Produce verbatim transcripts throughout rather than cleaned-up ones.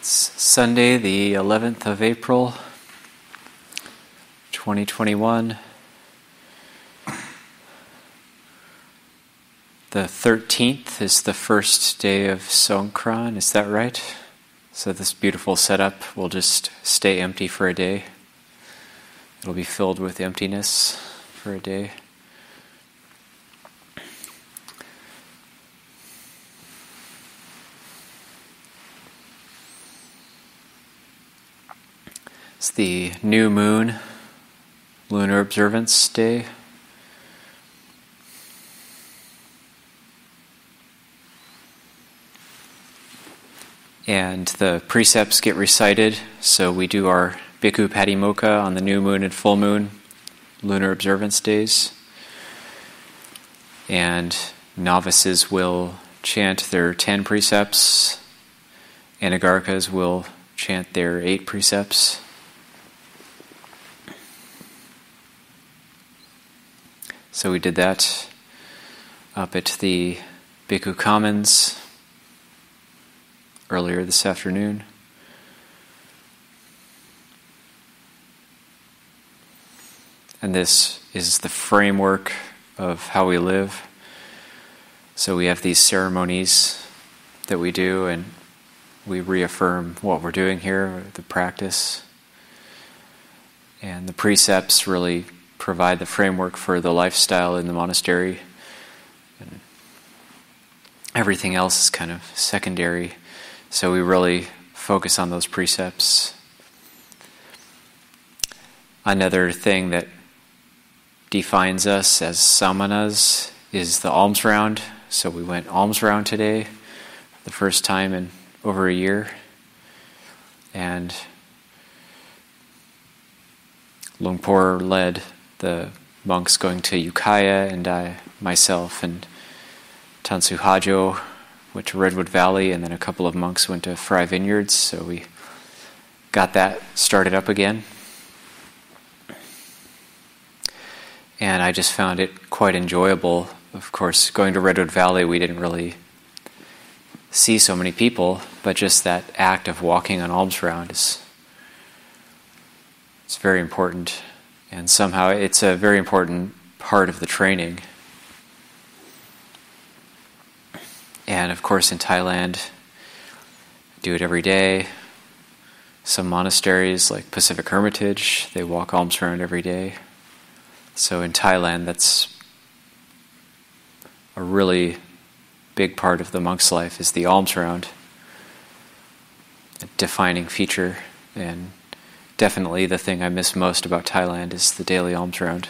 It's Sunday, the eleventh of April, twenty twenty-one. The thirteenth is the first day of Songkran, is that right? So this beautiful setup will just stay empty for a day. It'll be filled with emptiness for a day. It's the new moon, lunar observance day. And the precepts get recited, so we do our Bhikkhu Patimokkha on the new moon and full moon, lunar observance days. And novices will chant their ten precepts, Anagarkas will chant their eight precepts. So we did that up at the Bhikkhu Commons earlier this afternoon. And this is the framework of how we live. So we have these ceremonies that we do, and we reaffirm what we're doing here, the practice. And the precepts really provide the framework for the lifestyle in the monastery. And everything else is kind of secondary. So we really focus on those precepts. Another thing that defines us as samanas is the alms round. So we went alms round today, for the first time in over a year. And Lungpor led the monks going to Ukiah, and I, myself, and Tansu Hajo went to Redwood Valley, and then a couple of monks went to Fry Vineyards, so we got that started up again. And I just found it quite enjoyable. Of course, going to Redwood Valley, we didn't really see so many people, but just that act of walking on alms round is it's very important. And somehow it's a very important part of the training. And of course in Thailand, do it every day. Some monasteries like Pacific Hermitage, they walk alms round every day. So in Thailand, that's a really big part of the monk's life is the alms round. A defining feature, and definitely the thing I miss most about Thailand is the daily alms round.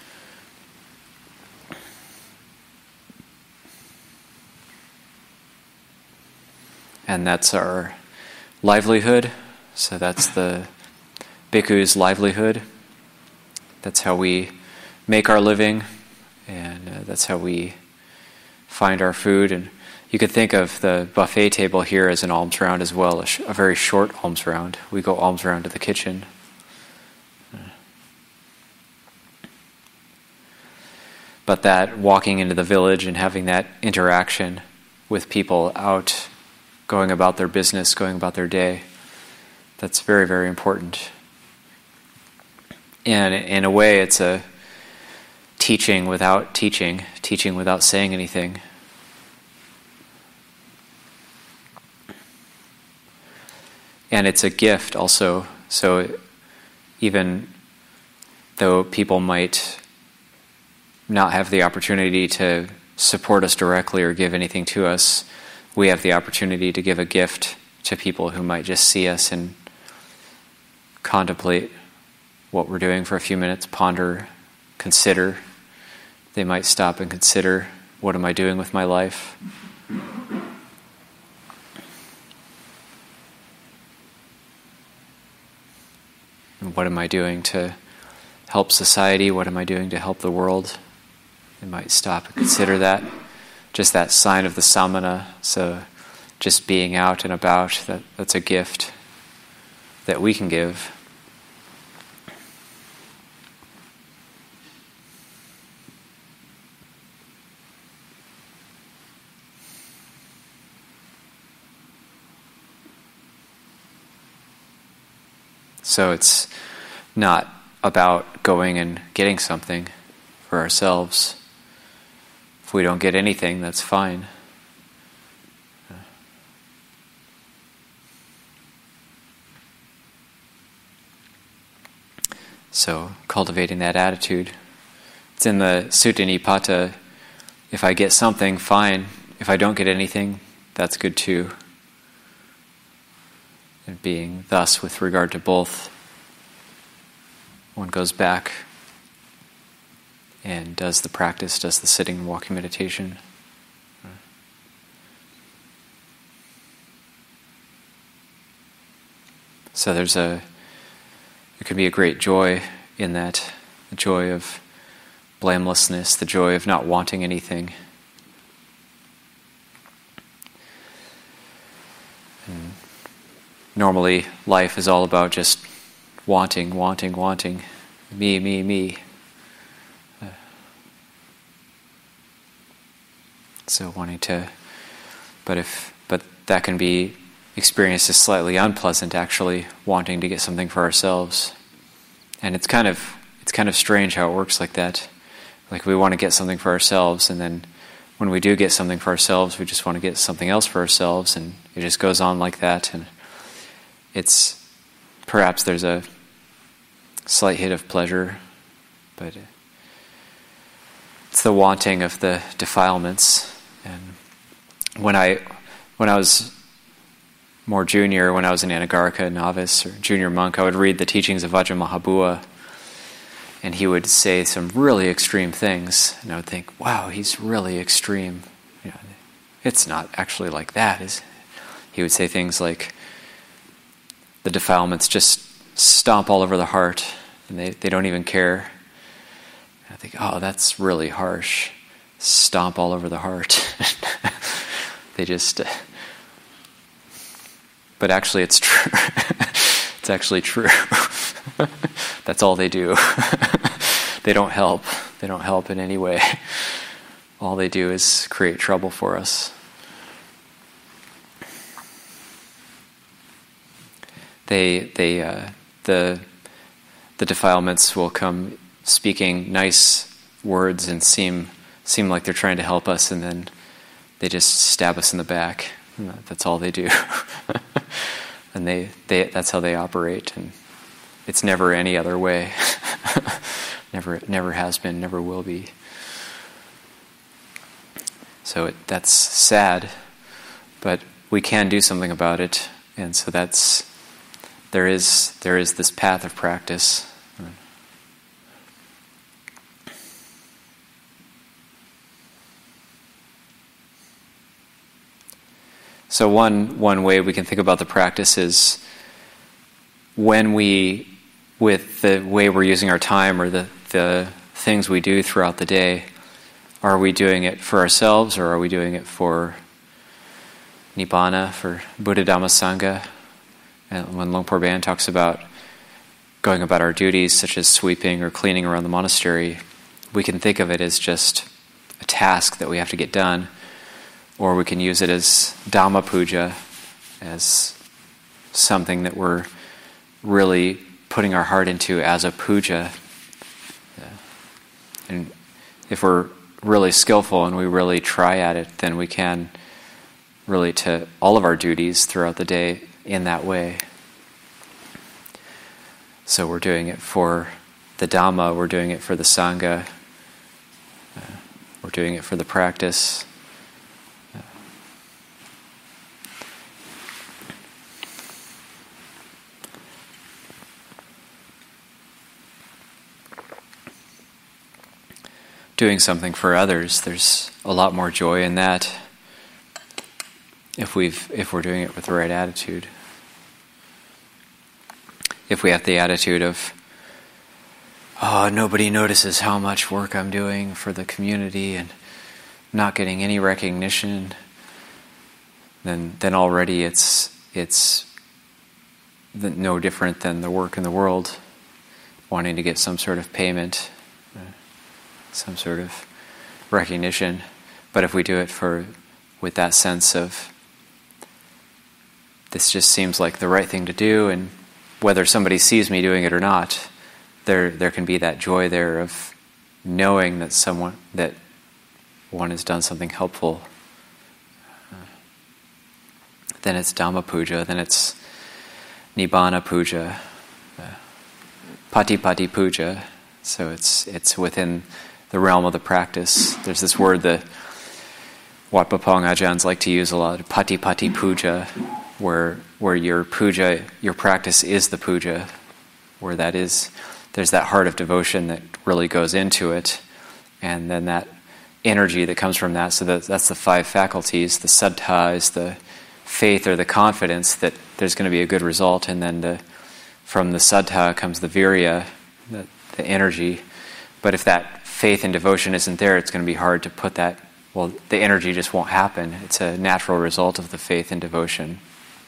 And that's our livelihood. So that's the bhikkhu's livelihood. That's how we make our living, and uh, that's how we find our food. And you could think of the buffet table here as an alms round as well, a, sh- a very short alms round. We go alms round to the kitchen. But that walking into the village and having that interaction with people out, going about their business, going about their day, that's very, very important. And in a way, it's a teaching without teaching, teaching without saying anything. And it's a gift also. So even though people might not have the opportunity to support us directly or give anything to us, we have the opportunity to give a gift to people who might just see us and contemplate what we're doing for a few minutes, ponder, consider. They might stop and consider, what am I doing with my life? And what am I doing to help society? What am I doing to help the world? They might stop and consider that. Just that sign of the samana. So just being out and about, that, that's a gift that we can give. So it's not about going and getting something for ourselves. If we don't get anything, that's fine. So cultivating that attitude. It's in the Sutta Nipata. If I get something, fine. If I don't get anything, that's good too. And being thus with regard to both, one goes back and does the practice, does the sitting and walking meditation. So there's a, there can be a great joy in that, the joy of blamelessness, the joy of not wanting anything. And normally, life is all about just wanting, wanting, wanting, me, me, me. Uh, so wanting to, but if, but that can be experienced as slightly unpleasant, actually, wanting to get something for ourselves. And it's kind of, it's kind of strange how it works like that. Like we want to get something for ourselves, and then when we do get something for ourselves, we just want to get something else for ourselves, and it just goes on like that. And it's, perhaps there's a slight hit of pleasure, but it's the wanting of the defilements. And when I, when I was more junior, when I was an Anagarika novice or junior monk, I would read the teachings of Vajramahabhua, and he would say some really extreme things, and I would think, wow, he's really extreme. You know, it's not actually like that, is it? He would say things like, the defilements just stomp all over the heart, and they, they don't even care. And I think, oh, that's really harsh. Stomp all over the heart. They just... Uh, but actually it's true. It's actually true. That's all they do. They don't help. They don't help in any way. All they do is create trouble for us. They, they, uh, the, the defilements will come speaking nice words and seem, seem like they're trying to help us, and then they just stab us in the back. That's all they do. And they, they, that's how they operate, and it's never any other way. Never, never has been, never will be. So it, that's sad, but we can do something about it, and so that's, there is, there is this path of practice. So one one way we can think about the practice is when we, with the way we're using our time or the, the things we do throughout the day, are we doing it for ourselves, or are we doing it for Nibbana, for Buddha Dhamma Sangha? And when Longpo Ban talks about going about our duties, such as sweeping or cleaning around the monastery, we can think of it as just a task that we have to get done. Or we can use it as Dhamma puja, as something that we're really putting our heart into as a puja. Yeah. And if we're really skillful and we really try at it, then we can really to all of our duties throughout the day in that way. So we're doing it for the Dhamma, we're doing it for the Sangha, uh, we're doing it for the practice. Doing something for others, there's a lot more joy in that if we've if we're doing it with the right attitude. If we have the attitude of, oh, nobody notices how much work I'm doing for the community and not getting any recognition, then then already it's it's no different than the work in the world, wanting to get some sort of payment, some sort of recognition. But if we do it for with that sense of, this just seems like the right thing to do, and whether somebody sees me doing it or not, there there can be that joy there of knowing that someone that one has done something helpful. Then it's Dhamma puja, then it's Nibbana puja, uh, Patipati puja. So it's it's within the realm of the practice. There's this word that Wat Pah Pong Ajahns like to use a lot, Patipati puja, where where your puja, your practice is the puja, where that is, there's that heart of devotion that really goes into it, and then that energy that comes from that. So that, that's the five faculties. The saddha is the faith or the confidence that there's going to be a good result, and then the, from the saddha comes the virya, the, the energy. But if that faith and devotion isn't there, it's going to be hard to put that, well, the energy just won't happen. It's a natural result of the faith and devotion.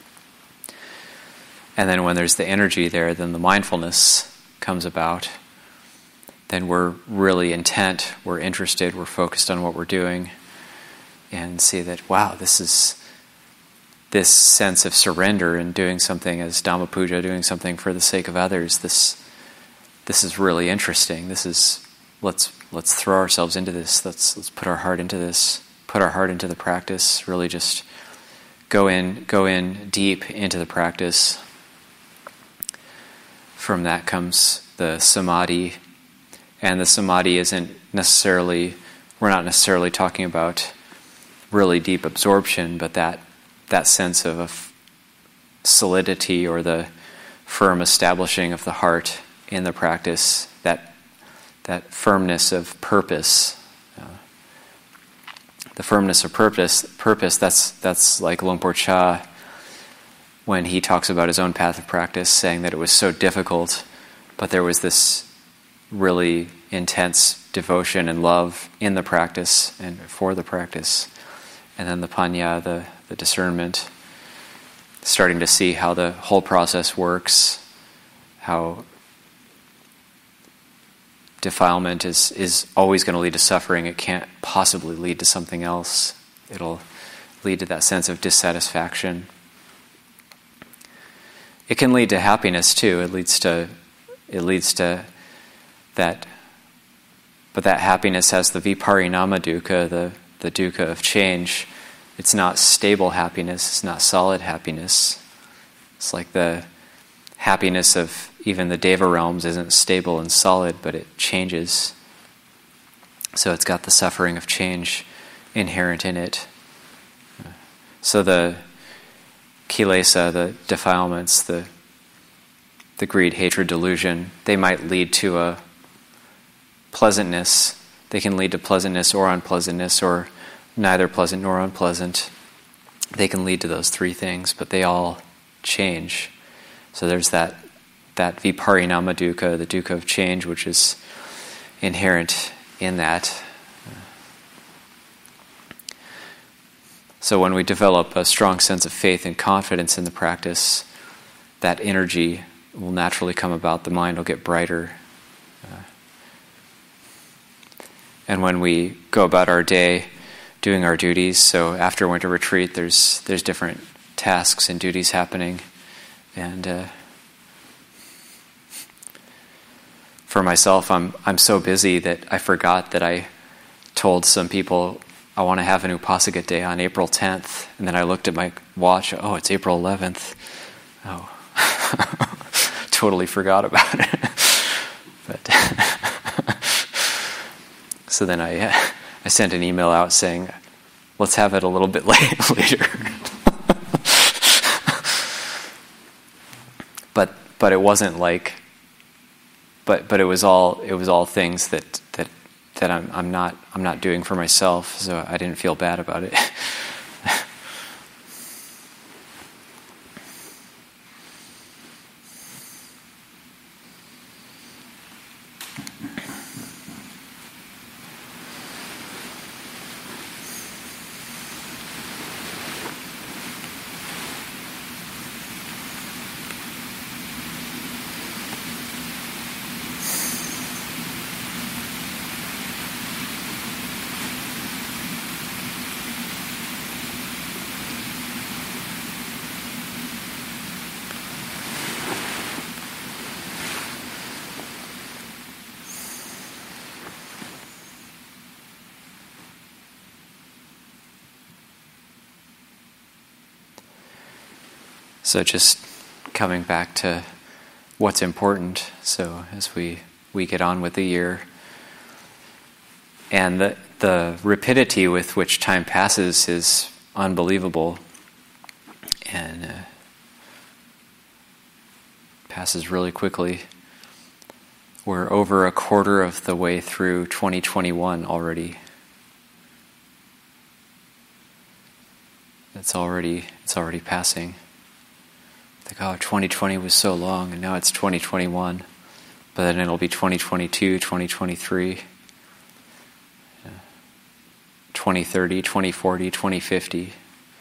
And then when there's the energy there, then the mindfulness comes about. Then we're really intent, we're interested, we're focused on what we're doing, and see that, wow, this is this sense of surrender and doing something as Dhamma puja, doing something for the sake of others. This this is really interesting. This is let's let's throw ourselves into this. Let's let's put our heart into this. Put our heart into the practice. Really, just go in go in deep into the practice. From that comes the samadhi. And the samadhi isn't necessarily, we're not necessarily talking about really deep absorption, but that that sense of a f- solidity or the firm establishing of the heart in the practice, that that firmness of purpose. Uh, the firmness of purpose, purpose. That's that's like Luang Por Chah when he talks about his own path of practice, saying that it was so difficult, but there was this really intense devotion and love in the practice and for the practice. And then the panya, the, the discernment, starting to see how the whole process works, how defilement is, is always going to lead to suffering. It can't possibly lead to something else. It'll lead to that sense of dissatisfaction. It can lead to happiness too. It leads to it leads to that, but that happiness has the viparinama dukkha, the, the dukkha of change. It's not stable happiness, it's not solid happiness. It's like the happiness of even the deva realms isn't stable and solid, but it changes. So it's got the suffering of change inherent in it. So the kilesa, the defilements, the the greed, hatred, delusion, they might lead to a pleasantness. They can lead to pleasantness or unpleasantness, or neither pleasant nor unpleasant. They can lead to those three things, but they all change. So there's that that viparinama dukkha, the dukkha of change, which is inherent in that. So when we develop a strong sense of faith and confidence in the practice, that energy will naturally come about. The mind will get brighter. Uh, and when we go about our day doing our duties, so after winter retreat, there's there's different tasks and duties happening. And uh, for myself, I'm I'm so busy that I forgot that I told some people I want to have an Upasaka day on April tenth, and then I looked at my watch. Oh, it's April eleventh. Oh, totally forgot about it. But so then I uh, I sent an email out saying, "Let's have it a little bit late, later." but but it wasn't like. But but it was all it was all things that that. that I'm I'm not I'm not doing for myself, so I didn't feel bad about it. So just coming back to what's important. So as we, we get on with the year, and the the rapidity with which time passes is unbelievable, and uh, passes really quickly. We're over a quarter of the way through twenty twenty-one already. It's already it's already passing. Like, oh, twenty twenty was so long, and now it's twenty twenty-one. But then it'll be twenty twenty-two, twenty twenty-three, twenty thirty, twenty forty, twenty fifty.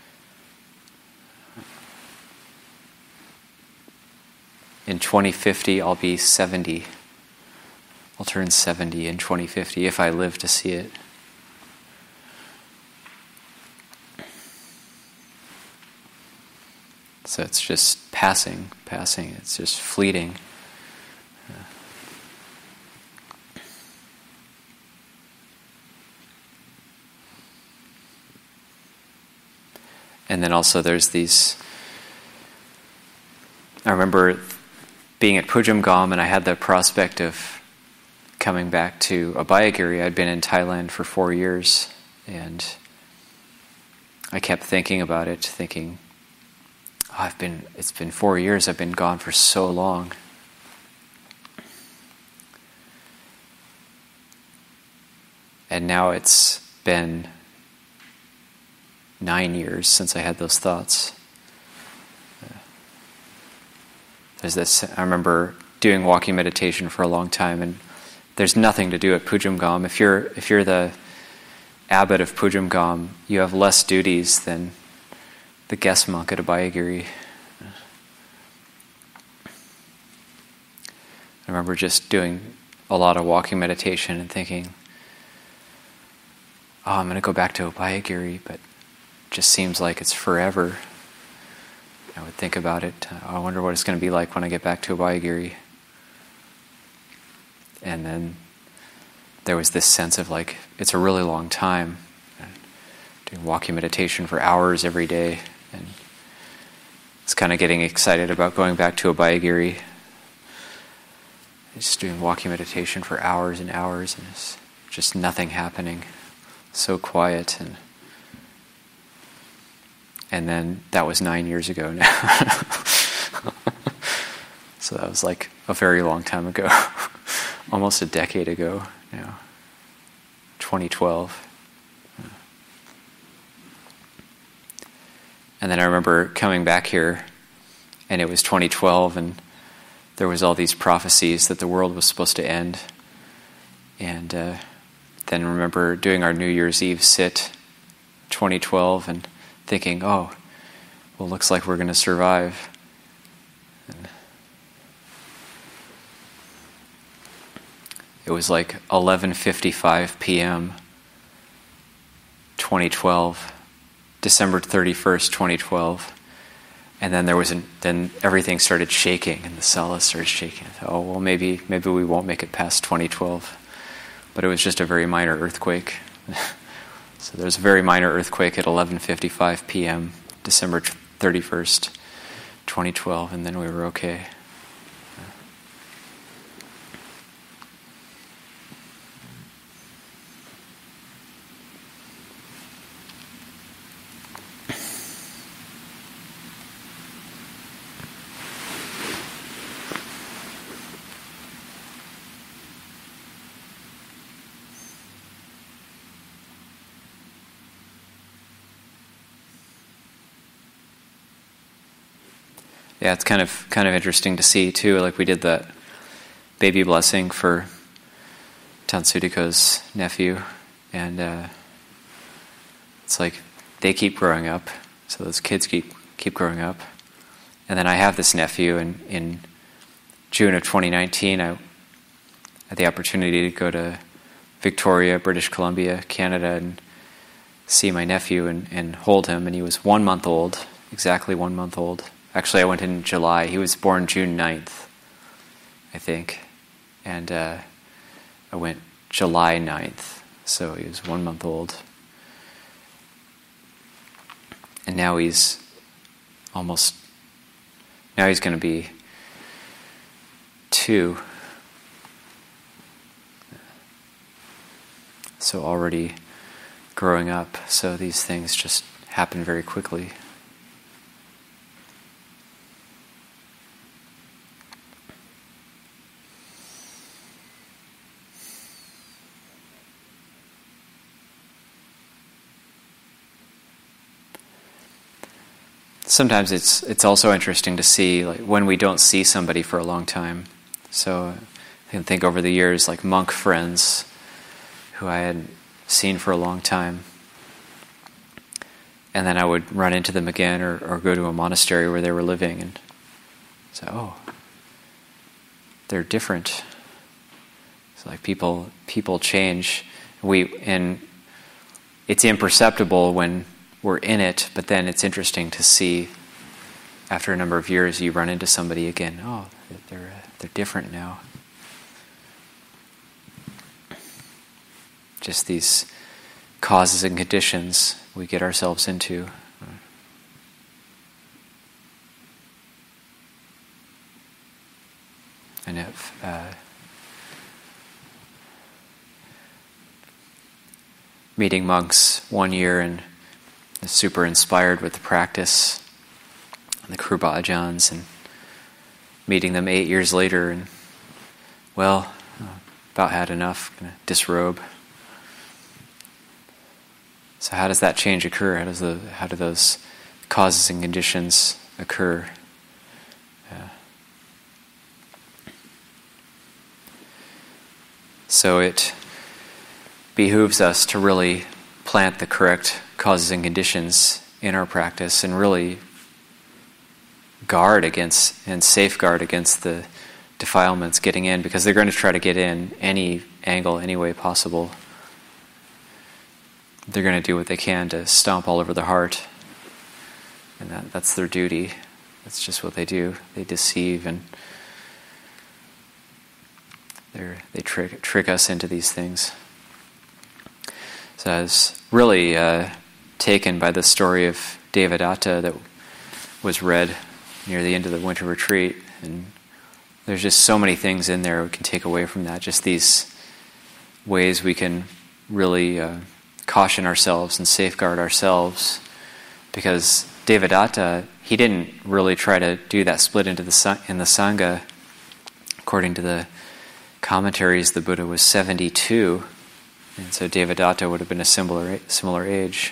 In twenty fifty, I'll be seventy. I'll turn seventy in twenty fifty if I live to see it. So it's just passing, passing. It's just fleeting. And then also there's these, I remember being at Pujamgam, and I had the prospect of coming back to Abhayagiri. I'd been in Thailand for four years, and I kept thinking about it, thinking, oh, I've been, it's been four years, I've been gone for so long. And now it's been nine years since I had those thoughts. There's this, I remember doing walking meditation for a long time, and there's nothing to do at Pujamgam. If you're if you're the abbot of Pujamgam, you have less duties than the guest monk at Abhayagiri. I remember just doing a lot of walking meditation and thinking, oh, I'm going to go back to Abhayagiri, but it just seems like it's forever. I would think about it. I wonder what it's going to be like when I get back to Abhayagiri. And then there was this sense of like, it's a really long time. Doing walking meditation for hours every day. And it's kind of getting excited about going back to Abhayagiri. Just doing walking meditation for hours and hours, and it's just nothing happening. So quiet. And And then that was nine years ago now. So that was like a very long time ago. Almost a decade ago now. twenty twelve. And then I remember coming back here, and it was twenty twelve, and there was all these prophecies that the world was supposed to end. And uh, then I remember doing our New Year's Eve sit, twenty twelve, and thinking, oh, well, looks like we're going to survive. And it was like eleven fifty-five p.m., twenty twelve, December thirty-first, twenty twelve, and then there was an, then everything started shaking, and the cella started shaking. I thought, oh, well, maybe maybe we won't make it past twenty twelve, but it was just a very minor earthquake. So there was a very minor earthquake at eleven fifty-five p.m., December thirty-first, twenty twelve, and then we were okay. Yeah, it's kind of kind of interesting to see too. Like we did that baby blessing for Tansudiko's nephew, and uh, it's like they keep growing up. So those kids keep keep growing up, and then I have this nephew, and in June of twenty nineteen, I had the opportunity to go to Victoria, British Columbia, Canada, and see my nephew and, and hold him. And he was one month old, exactly one month old. Actually, I went in July. He was born June ninth, I think. And uh, I went July ninth, so he was one month old. And now he's almost now he's going to be two. So already growing up, so these things just happen very quickly. Sometimes it's it's also interesting to see like when we don't see somebody for a long time. So I can think over the years like monk friends who I hadn't seen for a long time. And then I would run into them again or, or go to a monastery where they were living and say, oh, they're different. It's like people people change. We and it's imperceptible when we're in it, but then it's interesting to see after a number of years you run into somebody again. Oh, they're they're different now. Just these causes and conditions we get ourselves into. And if uh, meeting monks one year and super inspired with the practice and the Kruba Ajahns, and meeting them eight years later and, well, uh, about had enough, gonna disrobe. So how does that change occur? How does the how do those causes and conditions occur? Yeah. So it behooves us to really plant the correct causes and conditions in our practice and really guard against and safeguard against the defilements getting in, because they're going to try to get in any angle, any way possible. They're going to do what they can to stomp all over the heart, and that, that's their duty. That's just what they do. They deceive and they they trick trick us into these things. So I was really uh, taken by the story of Devadatta that was read near the end of the winter retreat, and there's just so many things in there we can take away from that. Just these ways we can really uh, caution ourselves and safeguard ourselves, because Devadatta, he didn't really try to do that split into the in the Sangha. According to the commentaries, the Buddha was seventy-two, and so Devadatta would have been a similar similar age.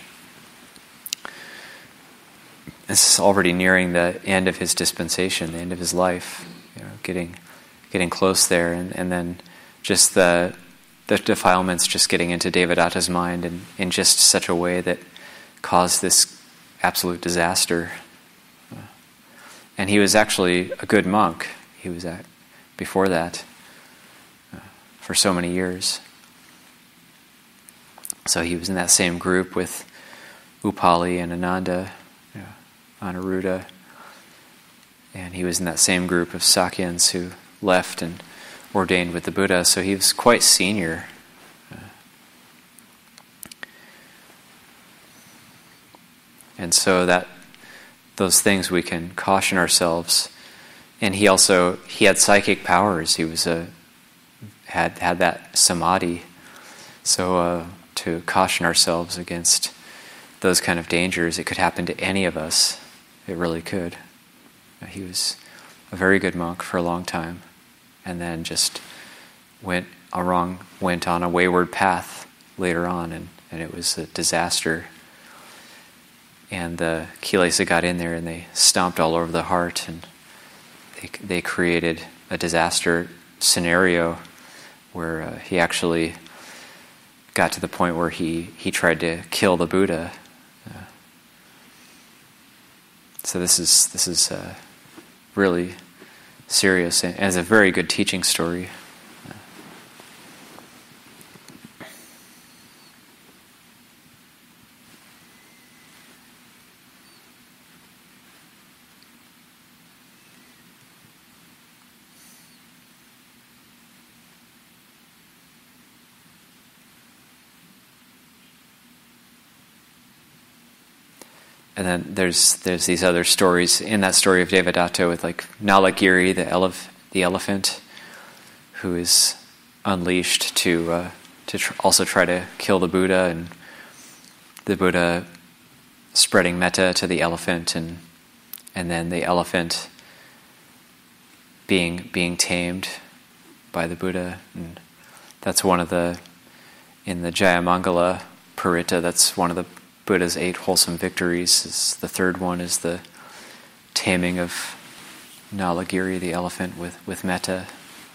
This is already nearing the end of his dispensation, the end of his life, you know, getting getting close there, and, and then just the the defilements just getting into Devadatta's mind in, in just such a way that caused this absolute disaster. And he was actually a good monk. He was at before that uh, for so many years. So he was in that same group with Upali and Ananda, you know, Anuruddha, and he was in that same group of Sakyans who left and ordained with the Buddha, so he was quite senior. Uh, and so that those things we can caution ourselves. And he also he had psychic powers. He was a had had that samadhi. So uh, to caution ourselves against those kind of dangers, it could happen to any of us. It really could. Uh, he was a very good monk for a long time, and then just went a wrong went on a wayward path later on, and, and it was a disaster. And the kilesa got in there, and they stomped all over the heart, and they they created a disaster scenario where uh, he actually got to the point where he, he tried to kill the Buddha. Uh, so this is this is uh, really serious, and it's a very good teaching story. and then there's there's these other stories in that story of Devadatta with like Nalagiri, the elef- the elephant, who is unleashed to uh, to tr- also try to kill the Buddha, and the Buddha spreading metta to the elephant, and and then the elephant being being tamed by the Buddha. And that's one of the, in the Jayamangala Paritta, that's one of the Buddha's eight wholesome victories. Is the third one is the taming of Nalagiri, the elephant, with, with metta.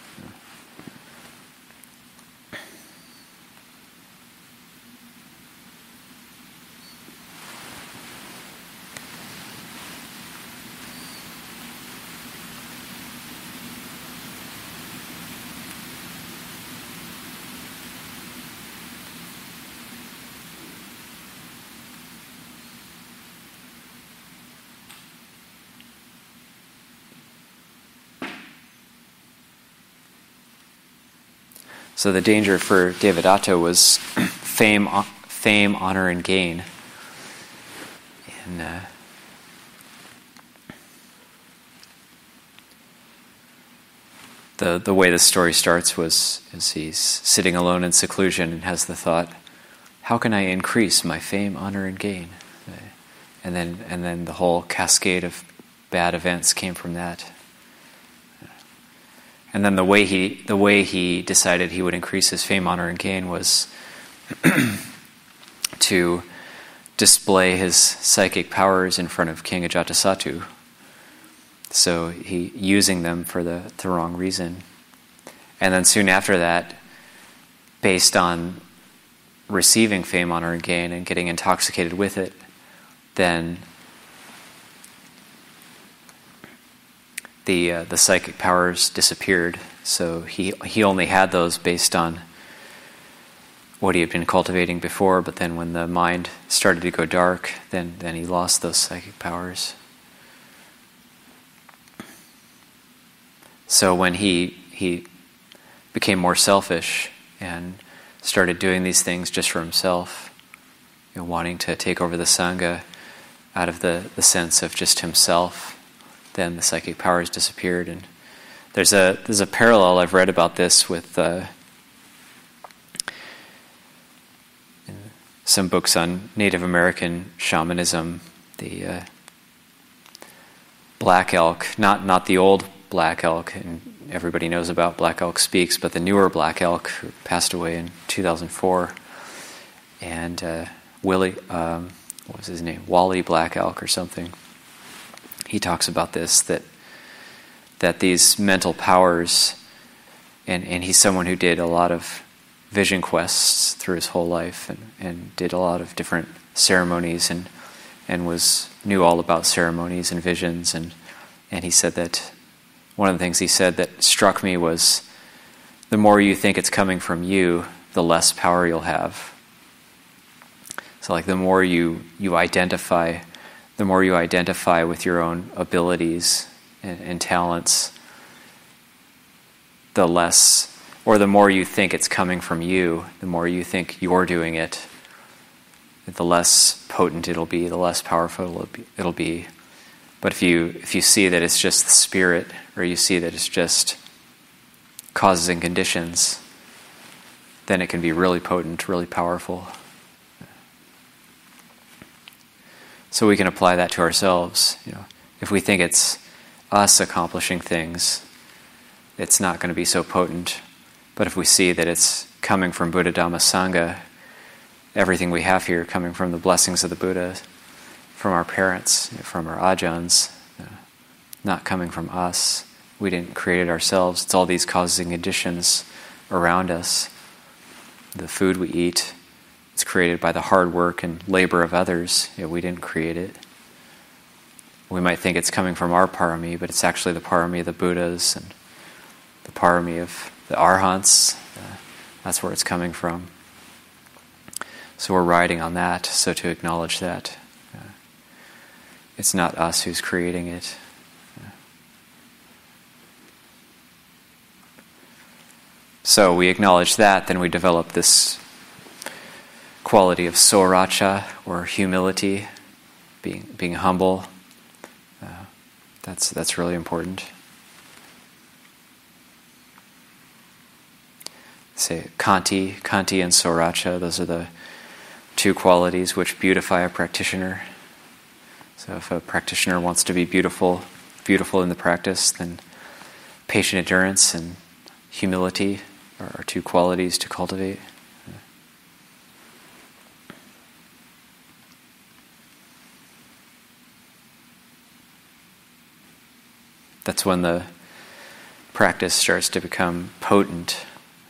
So the danger for Devadatta was fame, fame, honor, and gain. And uh, the the way the story starts was is he's sitting alone in seclusion and has the thought, "How can I increase my fame, honor, and gain?" And then and then the whole cascade of bad events came from that. And then the way he the way he decided he would increase his fame, honor, and gain was to display his psychic powers in front of King Ajatasattu. So he using them for the, the wrong reason. And then soon after that, based on receiving fame, honor, and gain and getting intoxicated with it, then the uh, the psychic powers disappeared. So he he only had those based on what he had been cultivating before, but then when the mind started to go dark, then, then he lost those psychic powers. So when he he became more selfish and started doing these things just for himself, you know, wanting to take over the Sangha out of the, the sense of just himself, then the psychic powers disappeared. And there's a there's a parallel I've read about this with uh, some books on Native American shamanism. The uh, black elk, not not the old black elk, and everybody knows about Black Elk Speaks, but the newer black elk who passed away in two thousand four, and uh, Willie, um, what was his name, Wally Black Elk or something. He talks about this, that that these mental powers, and, and he's someone who did a lot of vision quests through his whole life, and, and did a lot of different ceremonies, and and was knew all about ceremonies and visions, and and he said that one of the things he said that struck me was, the more you think it's coming from you, the less power you'll have. So like the more you, you identify, the more you identify with your own abilities and, and talents, the less, or the more you think it's coming from you, the more you think you're doing it, the less potent it'll be, the less powerful it'll be. It'll be. But if you if you see that it's just the spirit, or you see that it's just causes and conditions, then it can be really potent, really powerful. So we can apply that to ourselves. You know, if we think it's us accomplishing things, it's not going to be so potent. But if we see that it's coming from Buddha, Dhamma, Sangha, everything we have here coming from the blessings of the Buddha, from our parents, from our ajahns, uh, not coming from us. We didn't create it ourselves. It's all these causes and conditions around us. The food we eat, it's created by the hard work and labor of others. You know, we didn't create it. We might think it's coming from our parami, but it's actually the parami of the Buddhas and the parami of the Arhants. Uh, that's where it's coming from. So we're riding on that, so to acknowledge that. It's not us who's creating it. So we acknowledge that, then we develop this quality of soracha, or humility, being being humble. Uh, that's that's really important. Say Kanti, Kanti and Soracha, those are the two qualities which beautify a practitioner. So if a practitioner wants to be beautiful, beautiful in the practice, then patient endurance and humility are, are two qualities to cultivate. That's when the practice starts to become potent.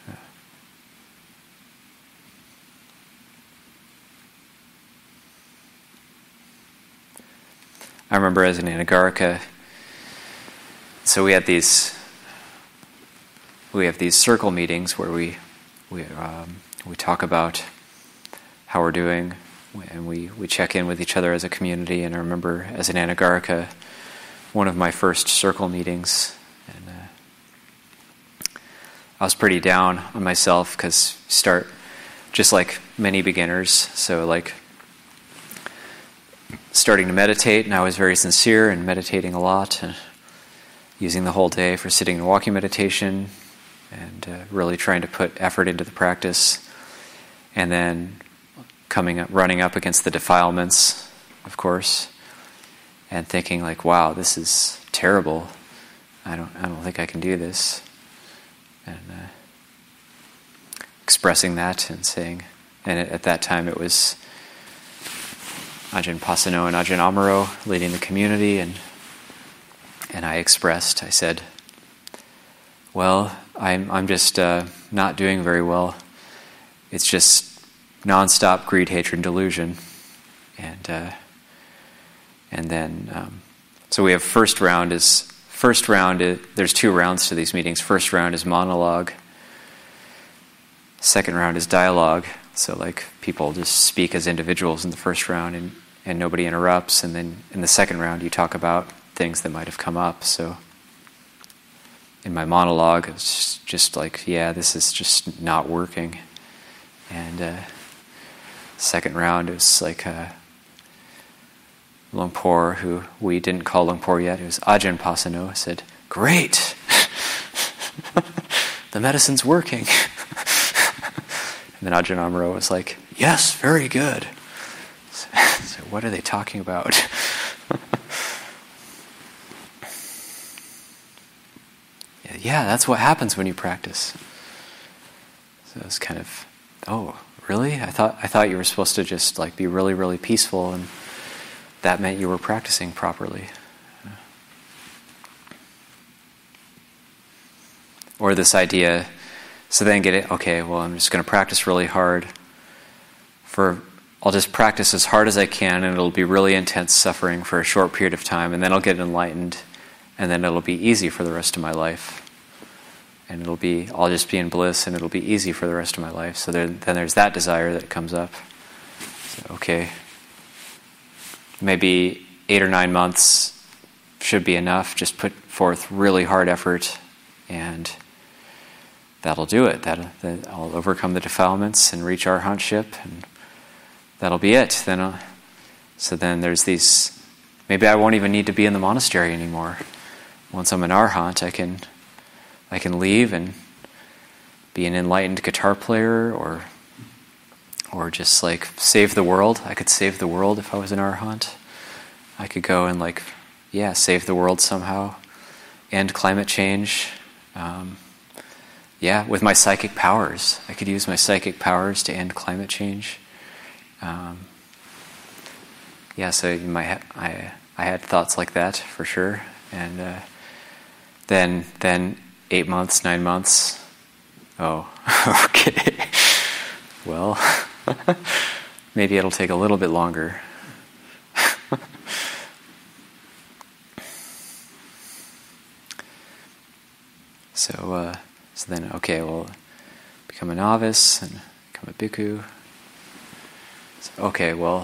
I remember as an Anagarika, so we had these, we have these circle meetings where we we um, we talk about how we're doing, and we, we check in with each other as a community. And I remember as an Anagarika, one of my first circle meetings, and uh, I was pretty down on myself because start just like many beginners, so like starting to meditate, and I was very sincere and meditating a lot, and using the whole day for sitting and walking meditation, and uh, really trying to put effort into the practice, and then coming up, running up against the defilements, of course, and thinking like, "Wow, this is terrible. I don't, I don't think I can do this," and uh, expressing that and saying, and at that time it was Ajahn Pasano and Ajahn Amaro leading the community, and and I expressed, I said, well, I'm I'm just uh, not doing very well. It's just nonstop greed, hatred, and delusion, and uh, and then um, so we have first round is first round. Is, there's two rounds to these meetings. First round is monologue. Second round is dialogue. So like people just speak as individuals in the first round, and, and nobody interrupts. And then in the second round, you talk about things that might have come up. So in my monologue, it's just, just like, yeah, this is just not working. And uh, second round, it was like uh, Luang Por, who we didn't call Luang Por yet. It was Ajahn Pasano. said, "Great, the medicine's working." And then Ajahn Amaro was like, "Yes, very good." So, so what are they talking about? yeah, yeah, that's what happens when you practice. So it's kind of, oh, really? I thought I thought you were supposed to just like be really, really peaceful, and that meant you were practicing properly. Or this idea. So then get it, okay, well, I'm just going to practice really hard. For I'll just practice as hard as I can, and it'll be really intense suffering for a short period of time, and then I'll get enlightened, and then it'll be easy for the rest of my life. And it'll be, I'll just be in bliss, and it'll be easy for the rest of my life. So there, then there's that desire that comes up. So, okay, maybe eight or nine months should be enough. Just put forth really hard effort, and that'll do it. That, that I'll overcome the defilements and reach arhantship, and that'll be it. Then, I'll, so then there's these. Maybe I won't even need to be in the monastery anymore. Once I'm an arhat, I can, I can leave and be an enlightened guitar player, or, or just like save the world. I could save the world if I was an arhat. I could go and like, yeah, save the world somehow, end climate change. Um, Yeah, with my psychic powers. I could use my psychic powers to end climate change. Um, yeah, so you might ha- I I had thoughts like that for sure. And uh, then then eight months, nine months. Oh, okay. Well, maybe it'll take a little bit longer. so. Uh, So then, okay, well, become a novice and become a bhikkhu. So, okay, well,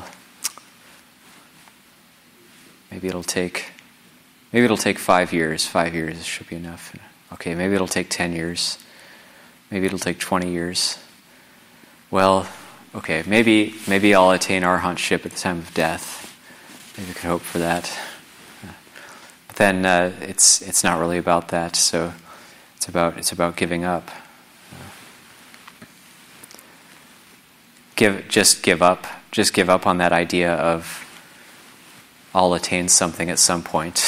maybe it'll take, maybe it'll take five years. Five years should be enough. Okay, maybe it'll take ten years. Maybe it'll take twenty years. Well, okay, maybe maybe I'll attain arhantship at the time of death. maybe we could hope for that. But then uh, it's it's not really about that. So it's about it's about giving up. Give just give up. Just give up on that idea of I'll attain something at some point.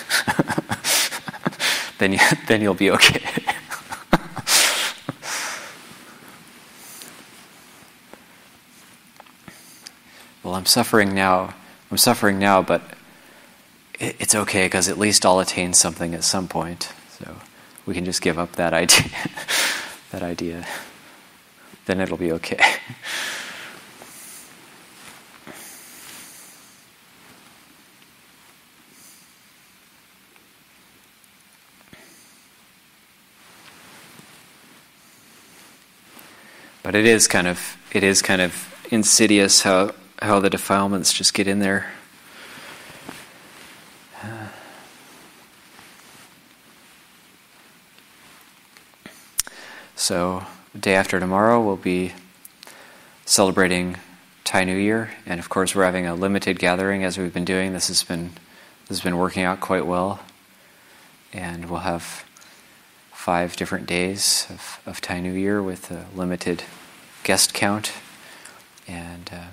then you, then you'll be okay. Well, I'm suffering now. I'm suffering now, but it, it's okay because at least I'll attain something at some point. So we can just give up that idea. that idea. Then it'll be okay. But it is kind of it is kind of insidious how how the defilements just get in there. So day after tomorrow we'll be celebrating Thai New Year, and of course we're having a limited gathering as we've been doing. This has been this has been working out quite well, and we'll have five different days of, of Thai New Year with a limited guest count. And uh,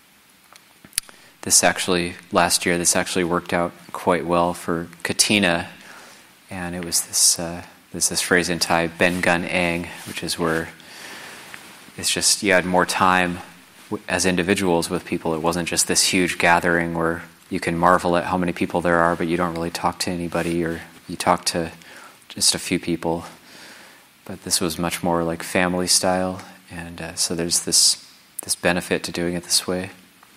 this actually, last year, this actually worked out quite well for Katina. And it was this, uh, there's this phrase in Thai, Ben Gun Ang, which is where it's just, you had more time w- as individuals with people. It wasn't just this huge gathering where you can marvel at how many people there are, but you don't really talk to anybody, or you talk to just a few people. But this was much more like family style, and uh, so there's this this benefit to doing it this way.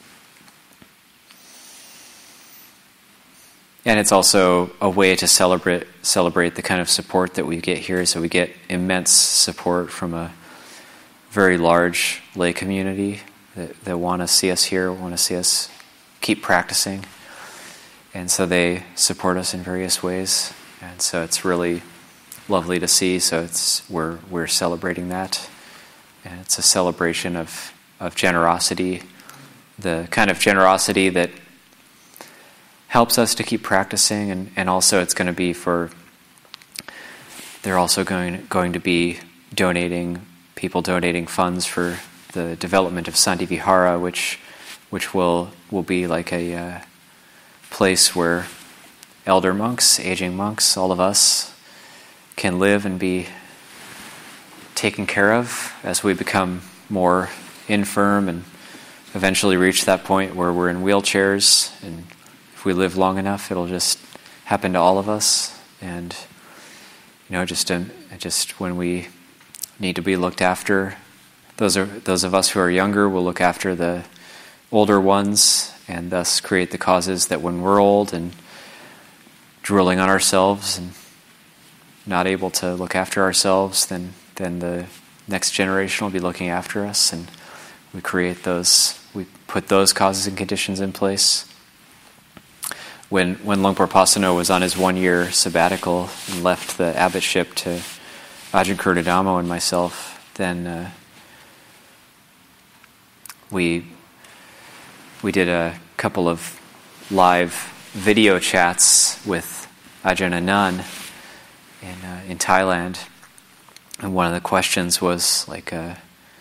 And it's also a way to celebrate celebrate the kind of support that we get here. So we get immense support from a very large lay community that, that want to see us here, want to see us keep practicing. And so they support us in various ways. And so it's really lovely to see. So it's we're we're celebrating that, and it's a celebration of, of generosity, the kind of generosity that helps us to keep practicing, and, and also it's going to be for. They're also going going to be donating people donating funds for the development of Santi Vihara, which which will will be like a uh, place where elder monks, aging monks, all of us can live and be taken care of as we become more infirm and eventually reach that point where we're in wheelchairs. And if we live long enough, it'll just happen to all of us. And you know, just um, just when we need to be looked after, those are those of us who are younger will look after the older ones, and thus create the causes that when we're old and drooling on ourselves and not able to look after ourselves, then then the next generation will be looking after us, and we create those, we put those causes and conditions in place. When when Lungpo Pasano was on his one-year sabbatical and left the abbotship to Ajahn Kurnadamo and myself, then uh, we we did a couple of live video chats with Ajahn Anan in uh, in Thailand, and one of the questions was like, uh,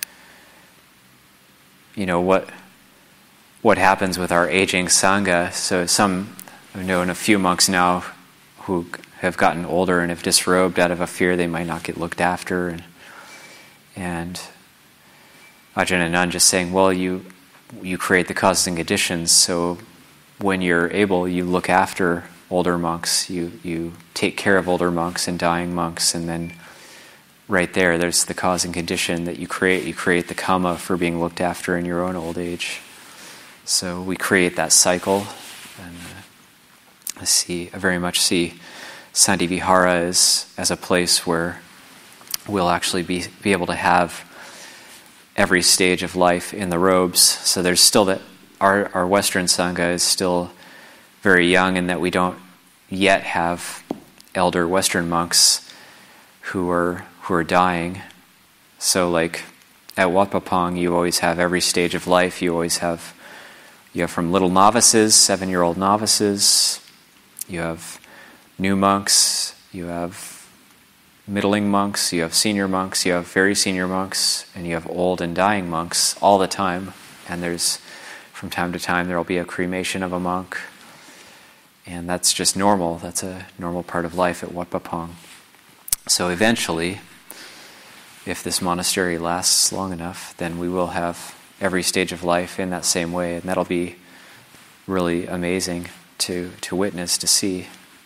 you know, what what happens with our aging sangha? So some, I've known a few monks now who have gotten older and have disrobed out of a fear they might not get looked after, and and Ajahn Anan just saying, well, you you create the causes and conditions, so when you're able, you look after older monks, you, you take care of older monks and dying monks, and then right there, there's the cause and condition that you create. You create the karma for being looked after in your own old age. So we create that cycle, and uh, I see, I very much see Santi Vihara as, as a place where we'll actually be, be able to have every stage of life in the robes. So there's still that, our, our Western Sangha is still very young in that we don't yet have elder Western monks who are who are dying. So like at Wat Pah Pong, you always have every stage of life. You always have You have from little novices, seven-year-old novices. You have new monks. You have middling monks. You have senior monks. You have very senior monks. And you have old and dying monks all the time. And there's, from time to time, there will be a cremation of a monk. And that's just normal. That's a normal part of life at Wat Pah Pong. So eventually, if this monastery lasts long enough, then we will have every stage of life in that same way, and that'll be really amazing to to witness, to see.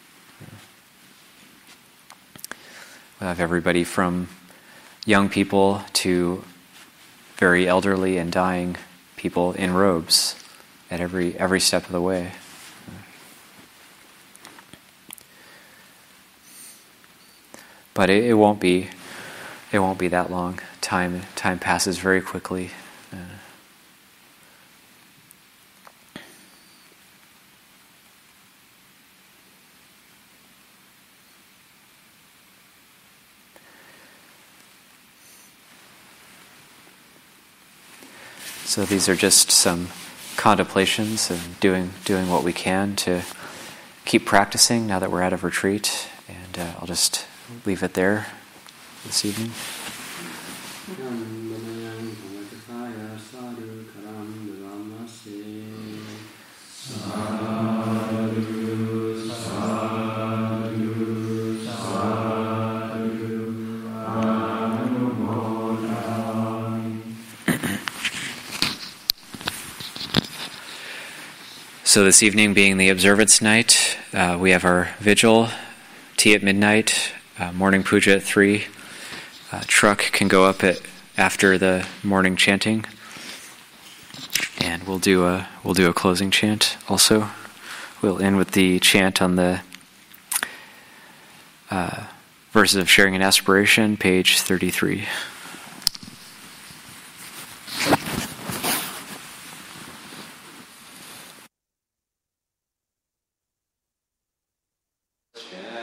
We'll have everybody from young people to very elderly and dying people in robes at every every step of the way. But it, it won't be it won't be that long. Time time passes very quickly. Uh, So these are just some contemplations and doing doing what we can to keep practicing now that we're out of retreat. And uh, I'll just leave it there this evening. So this evening being the observance night, uh, we have our vigil, tea at midnight, uh, morning puja at three. Uh, truck can go up at after the morning chanting, and we'll do a we'll do a closing chant also. We'll end with the chant on the uh, verses of sharing an aspiration, page thirty-three. Yeah.